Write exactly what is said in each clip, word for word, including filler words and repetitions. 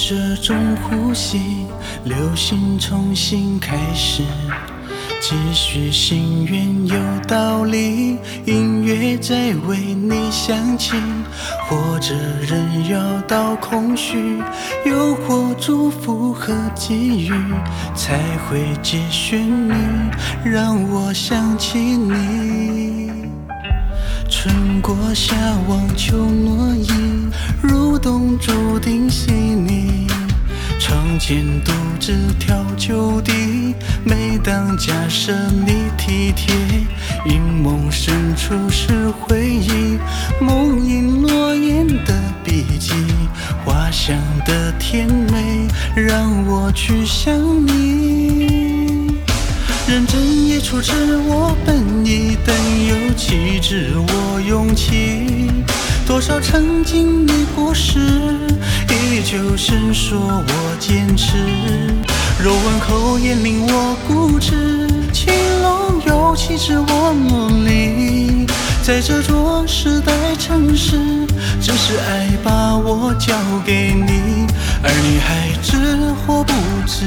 这种呼吸，流星重新开始，继续心愿有道理，音乐在为你响起，或者人绕到空虚，又或祝福和给予，才会接旋律，让我想起你。春过夏望秋诺意，入冬注定细腻，窗前独自挑酒滴，每当假设你体贴，云梦深处是回忆，梦萦落雁的笔迹，花香的甜美让我去想你。认真也处之我本意，但又岂止我勇气，多少曾经历过时，依旧深说我坚持，若问口眼令我固执，情浓有气质我努力，在这座时代城市，只是爱把我交给你，而你还知或不知。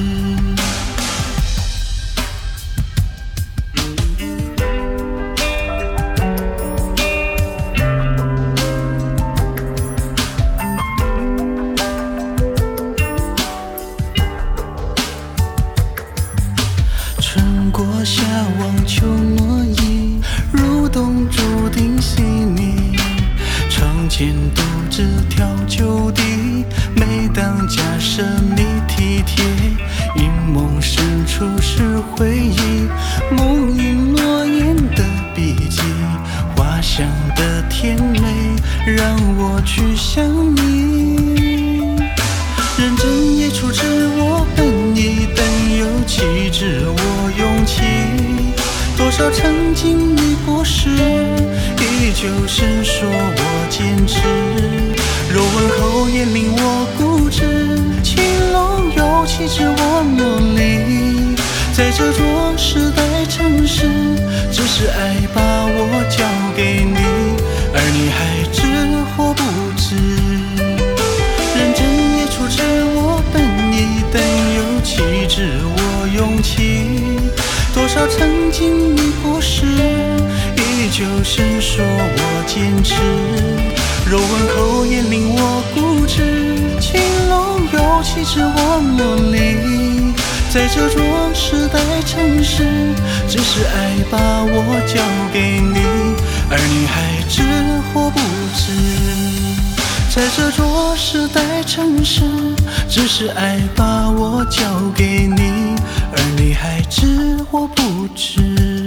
春过夏望秋诺意，入冬注定细腻，窗前独自挑酒滴，每当假设你体贴，云梦深处是回忆，梦萦落雁的笔迹，花香的甜美让我去想你。认真也处之我本意，但又岂止我勇气，多少曾经历过时，依旧深说我坚持，若问口眼令我固执，情浓有气质我努力，在这座时代城市，只是爱把我交给你，而你还知或不知。认真也处之我本意，但又岂止我勇气，多少曾经历过时，依旧深说我坚持，若问口眼令我固执，情浓有气质我努力，在这座时代城市，只是爱把我交给你，而你还知或不知。在这座时代城市，只是爱把我交给你，而你还知或不知。